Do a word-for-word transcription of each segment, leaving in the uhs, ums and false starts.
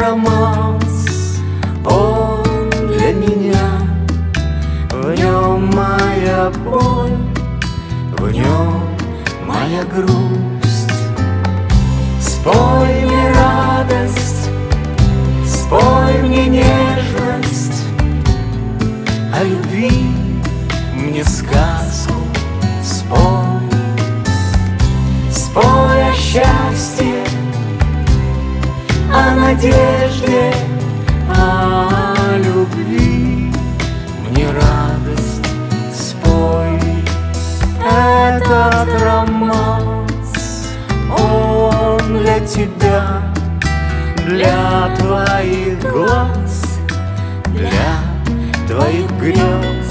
романс, он для меня. В нем моя боль, в нем моя грусть. Спой мне радость, спой мне нежность, о любви мне сказку спой. Спой о счастье, о надежде, о любви мне радость спой. Этот романс, он для тебя, для твоих глаз, для твоих грез.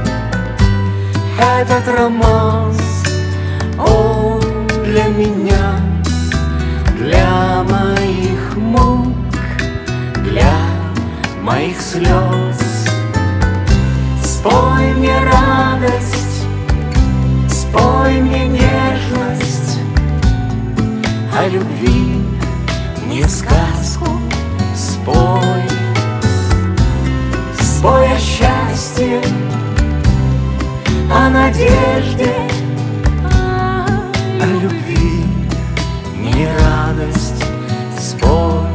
Этот романс, он для меня, для моих мук, для моих слез. Спой мне радость, спой мне нежность, о любви мне сказку спой. Спой о счастье, о надежде, о любви мне радость спой.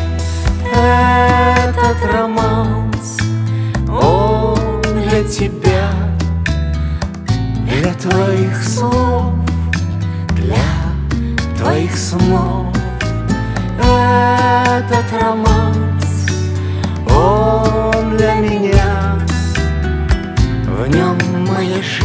Этот романс, он для тебя, для твоих слов, для твоих снов. Этот романс, он для меня, в нем моя жизнь.